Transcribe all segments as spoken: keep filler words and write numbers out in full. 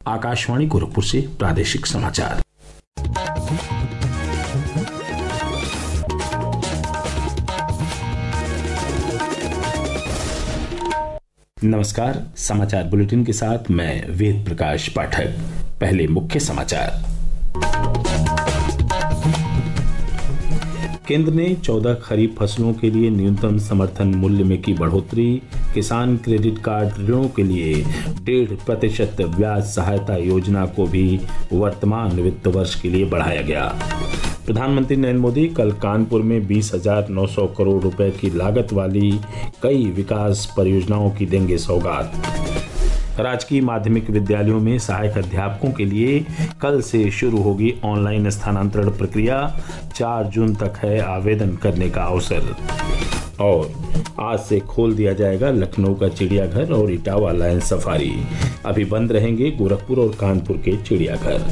आकाशवाणी गोरखपुर से प्रादेशिक समाचार। नमस्कार, समाचार बुलेटिन के साथ मैं वेद प्रकाश पाठक। पहले मुख्य समाचार। केंद्र ने चौदह खरीफ फसलों के लिए न्यूनतम समर्थन मूल्य में की बढ़ोतरी। किसान क्रेडिट कार्ड ऋणों के लिए डेढ़ प्रतिशत ब्याज सहायता योजना को भी वर्तमान वित्त वर्ष के लिए बढ़ाया गया। प्रधानमंत्री नरेंद्र मोदी कल कानपुर में बीस हजार नौ सौ करोड़ रुपए की लागत वाली कई विकास परियोजनाओं की देंगे सौगात। राजकीय माध्यमिक विद्यालयों में सहायक अध्यापकों के लिए कल से शुरू होगी ऑनलाइन स्थानांतरण प्रक्रिया। चार जून तक है आवेदन करने का अवसर। और आज से खोल दिया जाएगा लखनऊ का चिड़ियाघर और इटावा लायन सफारी। अभी बंद रहेंगे गोरखपुर और कानपुर के चिड़ियाघर।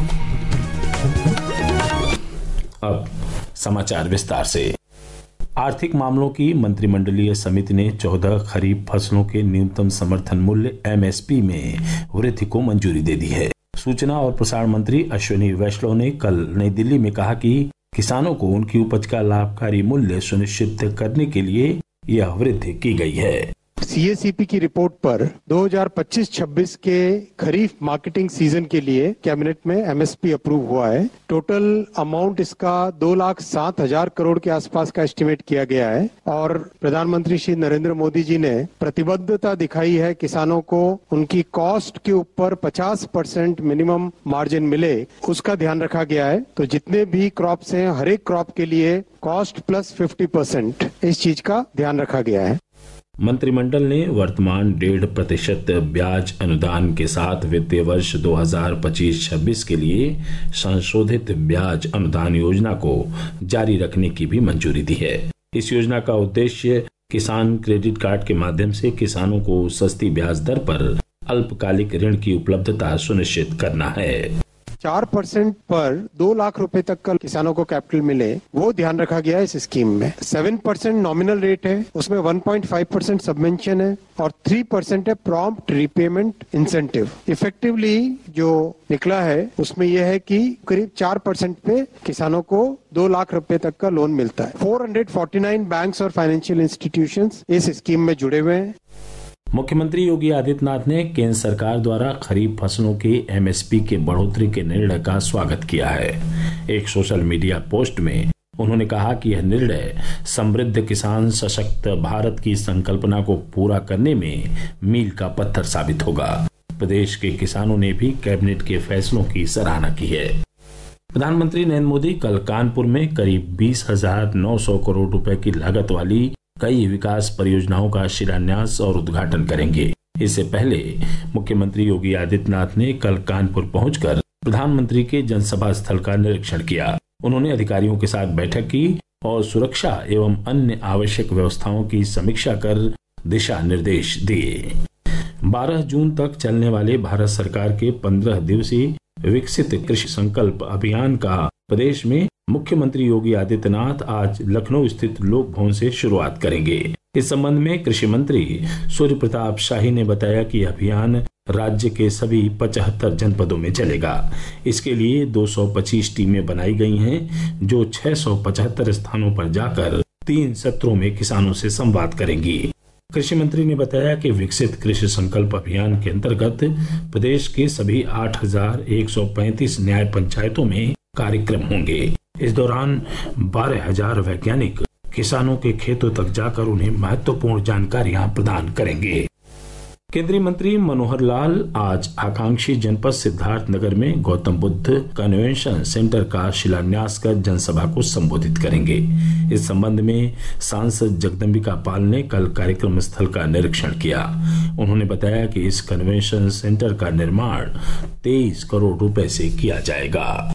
अब समाचार विस्तार से। आर्थिक मामलों की मंत्रिमंडलीय समिति ने चौदह खरीफ फसलों के न्यूनतम समर्थन मूल्य एम एस पी में वृद्धि को मंजूरी दे दी है। सूचना और प्रसारण मंत्री अश्विनी वैष्णव ने कल नई दिल्ली में कहा कि किसानों को उनकी उपज का लाभकारी मूल्य सुनिश्चित करने के लिए यह वृद्धि की गई है। सी ए सी पी की रिपोर्ट पर दो हज़ार पच्चीस छब्बीस के खरीफ मार्केटिंग सीजन के लिए कैबिनेट में एम एस पी अप्रूव हुआ है। टोटल अमाउंट इसका दो लाख सात हजार करोड़ के आसपास का एस्टिमेट किया गया है और प्रधानमंत्री श्री नरेंद्र मोदी जी ने प्रतिबद्धता दिखाई है किसानों को उनकी कॉस्ट के ऊपर पचास परसेंट मिनिमम मार्जिन मिले, उसका ध्यान रखा गया है। तो जितने भी क्रॉप्स हैं, हर एक क्रॉप के लिए कॉस्ट प्लस फिफ्टी परसेंट इस चीज का ध्यान रखा गया है। मंत्रिमंडल ने वर्तमान डेढ़ प्रतिशत ब्याज अनुदान के साथ वित्तीय वर्ष दो हज़ार पच्चीस छब्बीस के लिए संशोधित ब्याज अनुदान योजना को जारी रखने की भी मंजूरी दी है। इस योजना का उद्देश्य किसान क्रेडिट कार्ड के माध्यम से किसानों को सस्ती ब्याज दर पर अल्पकालिक ऋण की उपलब्धता सुनिश्चित करना है। चार परसेंट पर दो लाख रुपए तक का किसानों को कैपिटल मिले, वो ध्यान रखा गया है इस स्कीम में। सेवन परसेंट नॉमिनल रेट है, उसमें one point five percent subvention है और थ्री परसेंट है प्रॉम्प्ट रीपेमेंट इंसेंटिव। इफेक्टिवली जो निकला है उसमें यह है कि करीब चार परसेंट पे किसानों को दो लाख रुपए तक का लोन मिलता है। चार सौ उनचास बैंक्स और फाइनेंशियल इंस्टीट्यूशंस इस स्कीम में जुड़े हुए हैं। मुख्यमंत्री योगी आदित्यनाथ ने केंद्र सरकार द्वारा खरीफ फसलों के एम एस पी के बढ़ोतरी के निर्णय का स्वागत किया है। एक सोशल मीडिया पोस्ट में उन्होंने कहा कि यह निर्णय समृद्ध किसान सशक्त भारत की संकल्पना को पूरा करने में मील का पत्थर साबित होगा। प्रदेश के किसानों ने भी कैबिनेट के फैसलों की सराहना की है। प्रधानमंत्री नरेंद्र मोदी कल कानपुर में करीब बीस हजार नौ सौ करोड़ रुपए की लागत वाली कई विकास परियोजनाओं का शिलान्यास और उद्घाटन करेंगे। इससे पहले मुख्यमंत्री योगी आदित्यनाथ ने कल कानपुर पहुंचकर प्रधानमंत्री के जनसभा स्थल का निरीक्षण किया। उन्होंने अधिकारियों के साथ बैठक की और सुरक्षा एवं अन्य आवश्यक व्यवस्थाओं की समीक्षा कर दिशा निर्देश दिए। बारह जून तक चलने वाले भारत सरकार के पंद्रह दिवसीय विकसित कृषि संकल्प अभियान का प्रदेश में मुख्यमंत्री योगी आदित्यनाथ आज लखनऊ स्थित लोक भवन से शुरुआत करेंगे। इस संबंध में कृषि मंत्री सूर्य प्रताप शाही ने बताया कि अभियान राज्य के सभी पचहत्तर जनपदों में चलेगा। इसके लिए दो सौ पच्चीस टीमें बनाई गई हैं, जो छह सौ पचहत्तर स्थानों पर जाकर तीन सत्रों में किसानों से संवाद करेंगी। कृषि मंत्री ने बताया कि विकसित कृषि संकल्प अभियान के अंतर्गत प्रदेश के सभी आठ हजार एक सौ पैंतीस न्याय पंचायतों में कार्यक्रम होंगे। इस दौरान बारह हजार वैज्ञानिक किसानों के खेतों तक जाकर उन्हें महत्वपूर्ण जानकारियां प्रदान करेंगे। केंद्रीय मंत्री मनोहर लाल आज आकांक्षी जनपद सिद्धार्थनगर में गौतम बुद्ध कन्वेंशन सेंटर का शिलान्यास कर जनसभा को संबोधित करेंगे। इस संबंध में सांसद जगदम्बिका पाल ने कल कार्यक्रम स्थल का निरीक्षण किया। उन्होंने बताया कि इस कन्वेंशन सेंटर का निर्माण तेईस करोड़ रुपए से किया जाएगा।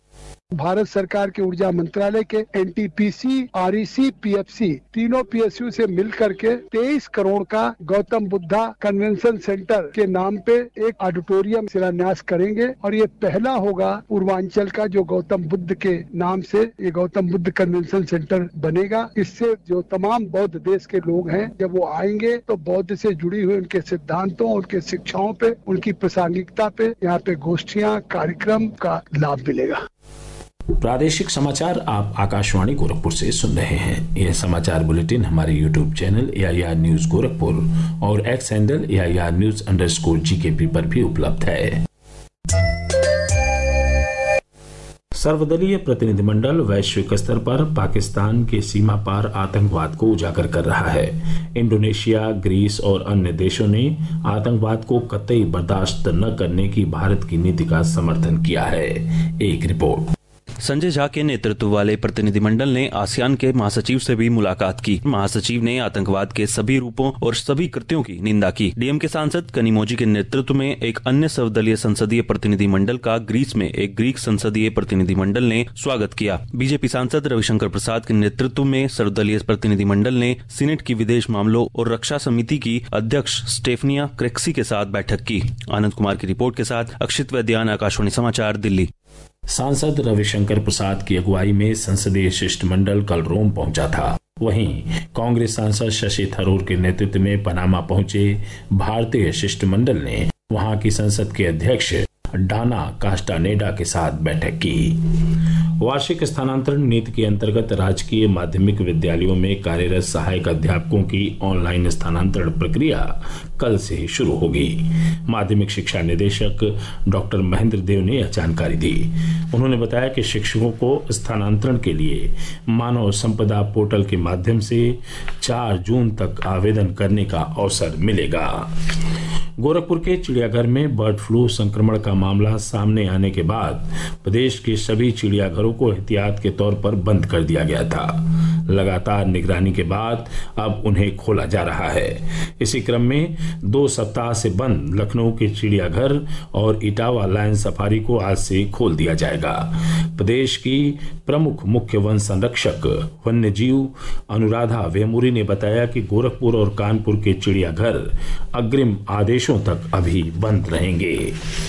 भारत सरकार के ऊर्जा मंत्रालय के एनटीपीसी, आरईसी, पीएफसी तीनों पीएसयू से मिल करके तेईस करोड़ का गौतम बुद्धा कन्वेंशन सेंटर के नाम पे एक ऑडिटोरियम शिलान्यास करेंगे और ये पहला होगा पूर्वांचल का जो गौतम बुद्ध के नाम से ये गौतम बुद्ध कन्वेंशन सेंटर बनेगा। इससे जो तमाम बौद्ध देश के लोग हैं जब वो आएंगे तो बौद्ध से जुड़ी हुई उनके सिद्धांतों, उनके शिक्षाओं पे, उनकी प्रासंगिकता पे यहाँ पे गोष्ठियां, कार्यक्रम का लाभ मिलेगा। प्रादेशिक समाचार आप आकाशवाणी गोरखपुर से सुन रहे हैं। यह समाचार बुलेटिन हमारे YouTube channel A I R news Gorakhpur और X handle A I R news underscore GKP पर भी उपलब्ध है। सर्वदलीय प्रतिनिधिमंडल वैश्विक स्तर पर पाकिस्तान के सीमा पार आतंकवाद को उजागर कर रहा है। इंडोनेशिया, ग्रीस और अन्य देशों ने आतंकवाद को कतई बर्दाश्त न करने की भारत की नीति का समर्थन किया है। एक रिपोर्ट। संजय झा के नेतृत्व वाले प्रतिनिधिमंडल ने आसियान के महासचिव से भी मुलाकात की। महासचिव ने आतंकवाद के सभी रूपों और सभी कृत्यों की निंदा की। डीएम के सांसद कनिमोजी के नेतृत्व में एक अन्य सर्वदलीय संसदीय प्रतिनिधिमंडल का ग्रीस में एक ग्रीक संसदीय प्रतिनिधिमंडल ने स्वागत किया। बीजेपी सांसद रविशंकर प्रसाद के नेतृत्व में सर्वदलीय प्रतिनिधिमंडल ने सीनेट की विदेश मामलों और रक्षा समिति की अध्यक्ष स्टेफनिया क्रेक्सी के साथ बैठक की। आनंद कुमार की रिपोर्ट के साथ अक्षित वैद्यान, आकाशवाणी समाचार, दिल्ली। सांसद रविशंकर प्रसाद की अगुवाई में संसदीय शिष्टमंडल कल रोम पहुंचा था। वहीं कांग्रेस सांसद शशि थरूर के नेतृत्व में पनामा पहुंचे भारतीय शिष्टमंडल ने वहां की संसद के अध्यक्ष डाना कास्टानेडा के साथ बैठक की। वार्षिक स्थानांतरण नीति के अंतर्गत राजकीय माध्यमिक विद्यालयों में कार्यरत सहायक अध्यापकों की ऑनलाइन स्थानांतरण प्रक्रिया कल से शुरू होगी। माध्यमिक शिक्षा निदेशक डॉक्टर महेंद्र देव ने यह जानकारी दी। उन्होंने बताया कि शिक्षकों को स्थानांतरण के लिए मानव संपदा पोर्टल के माध्यम से चार जून तक आवेदन करने का अवसर मिलेगा। गोरखपुर के चिड़ियाघर में बर्ड फ्लू संक्रमण का मामला सामने आने के बाद प्रदेश के सभी चिड़ियाघरों को एहतियात के तौर पर बंद कर दिया गया था। लगातार निगरानी के बाद अब उन्हें खोला जा रहा है। इसी क्रम में दो सप्ताह से बंद लखनऊ के चिड़ियाघर और इटावा लायन सफारी को आज से खोल दिया जाएगा। प्रदेश की प्रमुख मुख्य वन संरक्षक वन्यजीव अनुराधा वेमूरी ने बताया कि गोरखपुर और कानपुर के चिड़ियाघर अग्रिम आदेशों तक अभी बंद रहेंगे।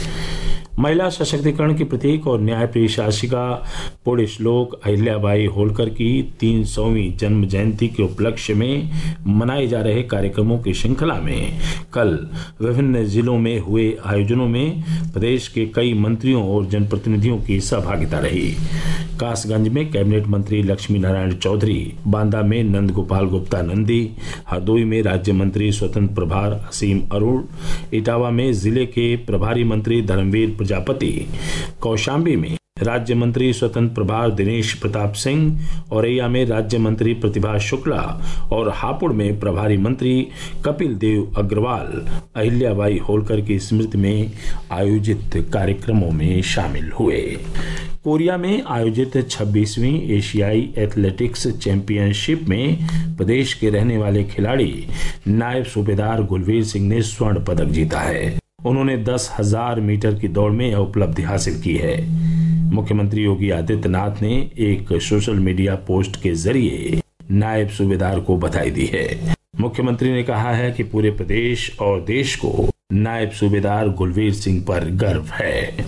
महिला सशक्तिकरण की प्रतीक और न्यायप्रिय शासिका पुण्य श्लोक अहिल्याबाई होलकर की तीन सौवीं जन्म जयंती के उपलक्ष्य में मनाए जा रहे कार्यक्रमों की श्रृंखला में कल विभिन्न जिलों में हुए आयोजनों में प्रदेश के कई मंत्रियों और जनप्रतिनिधियों की सहभागिता रही। कासगंज में कैबिनेट मंत्री लक्ष्मी नारायण चौधरी, बांदा में नंद गोपाल गुप्ता नंदी, हरदोई में राज्य मंत्री स्वतंत्र प्रभार असीम अरुण, इटावा में जिले के प्रभारी मंत्री धर्मवीर प्रजापति, कौशाम्बी में राज्य मंत्री स्वतंत्र प्रभार दिनेश प्रताप सिंह, औरैया में राज्य मंत्री प्रतिभा शुक्ला और हापुड़ में प्रभारी मंत्री कपिल देव अग्रवाल अहिल्याबाई होलकर की स्मृति में आयोजित कार्यक्रमों में शामिल हुए। कोरिया में आयोजित छब्बीसवीं एशियाई एथलेटिक्स चैंपियनशिप में प्रदेश के रहने वाले खिलाड़ी नायब सूबेदार गुलवीर सिंह ने स्वर्ण पदक जीता है। उन्होंने दस हजार मीटर की दौड़ में यह उपलब्धि हासिल की है। मुख्यमंत्री योगी आदित्यनाथ ने एक सोशल मीडिया पोस्ट के जरिए नायब सूबेदार को बधाई दी है। मुख्यमंत्री ने कहा है कि पूरे प्रदेश और देश को नायब सूबेदार गुलवीर सिंह पर गर्व है।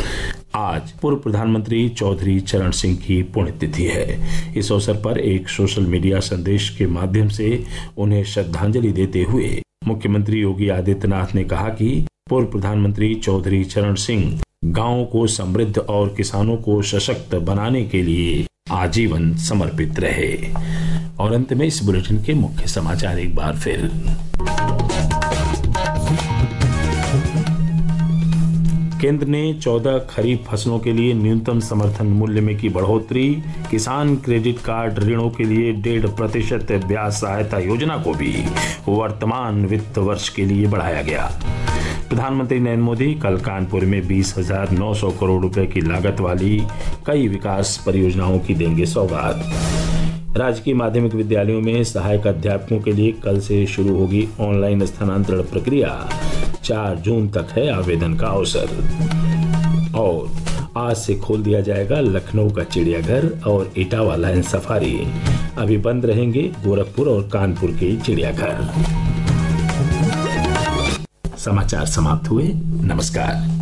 आज पूर्व प्रधानमंत्री चौधरी चरण सिंह की पुण्यतिथि है। इस अवसर पर एक सोशल मीडिया संदेश के माध्यम से उन्हें श्रद्धांजलि देते हुए मुख्यमंत्री योगी आदित्यनाथ ने कहा कि पूर्व प्रधानमंत्री चौधरी चरण सिंह गांवों को समृद्ध और किसानों को सशक्त बनाने के लिए आजीवन समर्पित रहे। और अंत में इस बुलेटिन के मुख्य समाचार एक बार फिर। केंद्र ने चौदह खरीफ फसलों के लिए न्यूनतम समर्थन मूल्य में की बढ़ोतरी। किसान क्रेडिट कार्ड ऋणों के लिए डेढ़ प्रतिशत ब्याज सहायता योजना को भी वर्तमान वित्त वर्ष के लिए बढ़ाया गया। प्रधानमंत्री नरेंद्र मोदी कल कानपुर में बीस हजार नौ सौ करोड़ रुपए की लागत वाली कई विकास परियोजनाओं की देंगे सौगात। राजकीय माध्यमिक विद्यालयों में सहायक अध्यापकों के लिए कल से शुरू होगी ऑनलाइन स्थानांतरण प्रक्रिया। चार जून तक है आवेदन का अवसर। और आज से खोल दिया जाएगा लखनऊ का चिड़ियाघर और इटावा लायन सफारी। अभी बंद रहेंगे गोरखपुर और कानपुर के चिड़ियाघर। समाचार समाप्त हुए। नमस्कार।